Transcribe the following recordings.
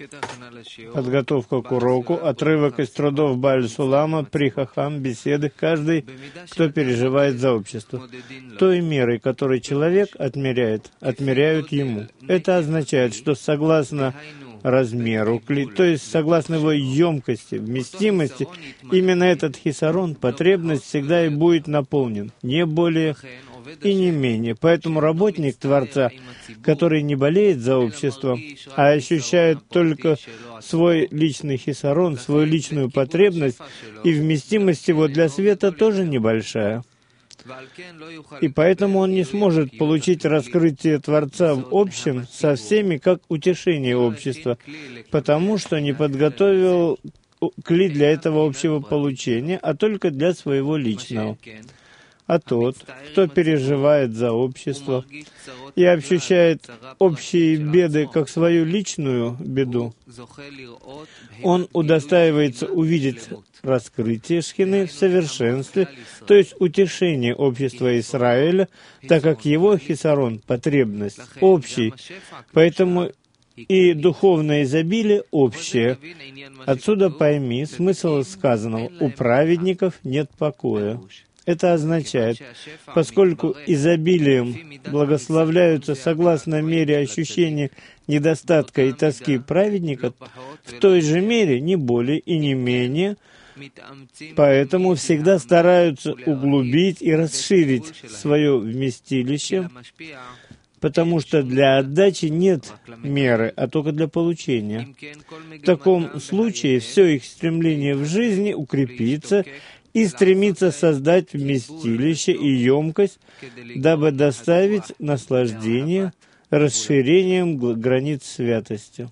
Подготовка к уроку, отрывок из трудов Бааль Сулама, При Хахам, беседы, каждый, кто переживает за общество. Той мерой, которой человек отмеряют ему. Это означает, что согласно размеру кли, то есть согласно его емкости, вместимости, именно этот хисарон, потребность всегда и будет наполнен, не более и не менее. Поэтому работник Творца, который не болеет за общество, а ощущает только свой личный хисарон, свою личную потребность, и вместимость его для света тоже небольшая. И поэтому он не сможет получить раскрытие Творца в общем со всеми как утешение общества, потому что не подготовил кли для этого общего получения, а только для своего личного. А тот, кто переживает за общество и ощущает общие беды как свою личную беду, он удостаивается увидеть раскрытие Шхины в совершенстве, то есть утешение общества Израиля, так как его хисарон, потребность, общий. Поэтому и духовное изобилие общее. Отсюда пойми смысл сказанного: «У праведников нет покоя». Это означает, поскольку изобилием благословляются согласно мере ощущения недостатка и тоски праведника, в той же мере, не более и не менее, поэтому всегда стараются углубить и расширить свое вместилище, потому что для отдачи нет меры, а только для получения. В таком случае все их стремление в жизни укрепится и стремится создать вместилище и емкость, дабы доставить наслаждение расширением границ святости.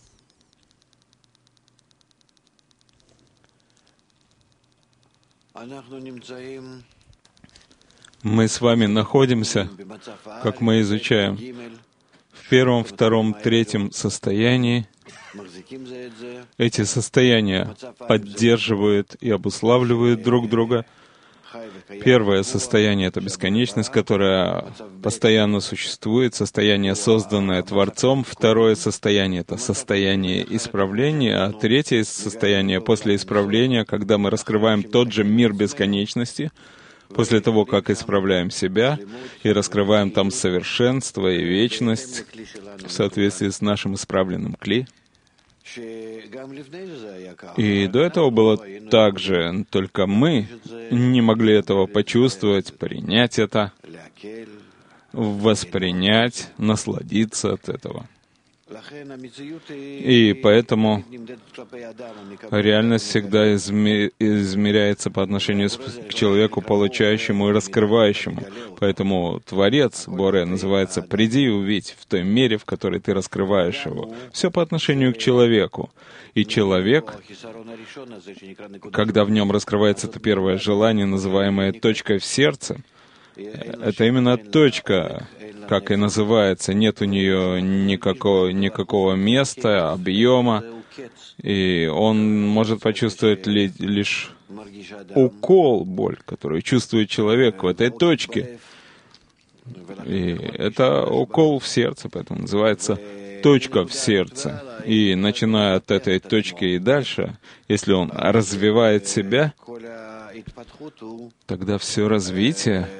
Мы с вами находимся, как мы изучаем, в первом, втором, третьем состоянии. Эти состояния поддерживают и обуславливают друг друга. Первое состояние — это бесконечность, которая постоянно существует, состояние, созданное Творцом. Второе состояние — это состояние исправления, а третье состояние после исправления, когда мы раскрываем тот же мир бесконечности, после того, как исправляем себя и раскрываем там совершенство и вечность в соответствии с нашим исправленным кли. И до этого было так же, только мы не могли этого почувствовать, принять это, воспринять, насладиться от этого. И поэтому реальность всегда измеряется по отношению к человеку, получающему и раскрывающему. Поэтому Творец, Боре, называется «приди и увидь» в той мере, в которой ты раскрываешь его. Все по отношению к человеку. И человек, когда в нем раскрывается это первое желание, называемое точкой в сердце, это именно точка, как и называется, нет у нее никакого места, объема, и он может почувствовать лишь укол, боль, которую чувствует человек в этой точке. И это укол в сердце, поэтому называется точка в сердце. И начиная от этой точки и дальше, если он развивает себя, тогда все развитие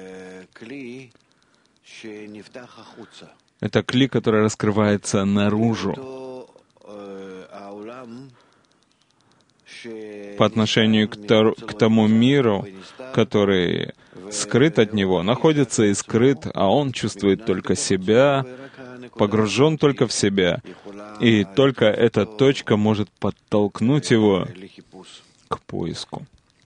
— это кли, который раскрывается наружу по отношению к тому миру, который скрыт от него, находится и скрыт, а он чувствует только себя, погружен только в себя. И только эта точка может подтолкнуть его к поиску.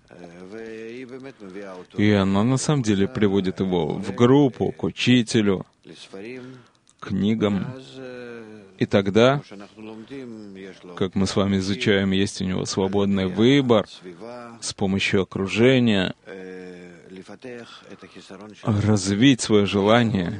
И она на самом деле приводит его в группу, к учителю, к книгам. И тогда, как мы с вами изучаем, есть у него свободный выбор с помощью окружения, развить свое желание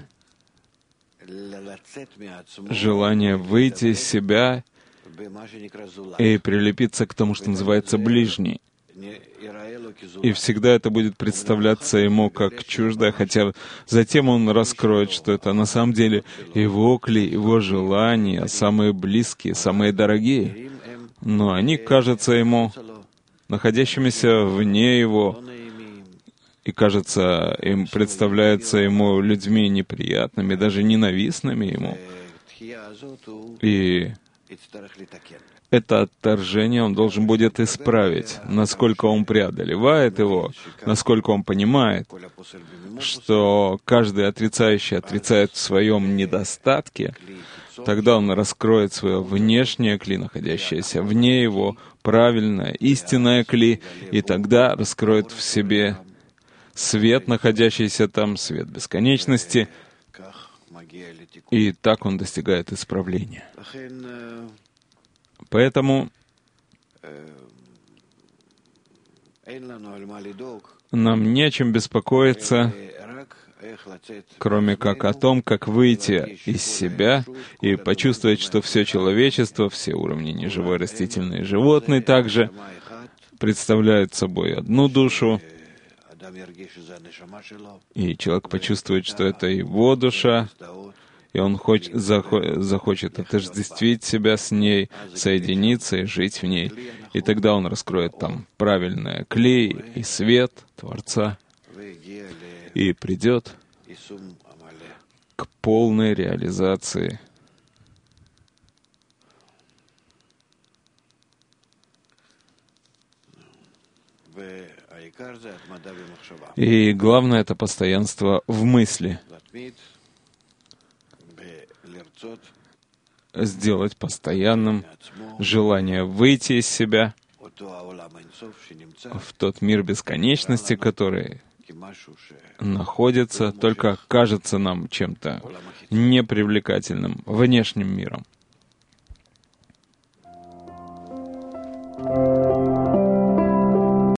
выйти из себя и прилепиться к тому, что называется ближний. И всегда это будет представляться ему как чуждое, хотя затем он раскроет, что это на самом деле его кли, его желания, самые близкие, самые дорогие. Но они кажутся ему находящимися вне его, и, кажется, им представляются ему людьми неприятными, даже ненавистными ему. И это отторжение он должен будет исправить, насколько он преодолевает его, насколько он понимает, что каждый отрицающий отрицает в своем недостатке, тогда он раскроет свое внешнее кли, находящееся вне его, правильное, истинное кли, и тогда раскроет в себе свет, находящийся там, свет бесконечности, и так он достигает исправления. Поэтому нам не о чем беспокоиться, кроме как о том, как выйти из себя и почувствовать, что все человечество, все уровни неживой, растительные, животные также представляют собой одну душу, и человек почувствует, что это его душа, и он захочет отождествить себя с ней, соединиться и жить в ней. И тогда он раскроет там правильное кли и свет Творца и придет к полной реализации. И главное — это постоянство в мысли. Сделать постоянным желание выйти из себя в тот мир бесконечности, который находится, только кажется нам чем-то непривлекательным внешним миром.